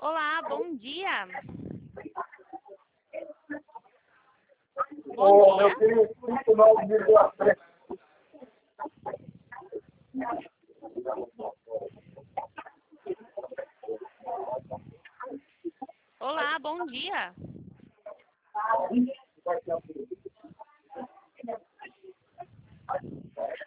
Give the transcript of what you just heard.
Olá, bom dia. Oh, Bom eu dia. tenho 5,9,3. Olá, bom dia.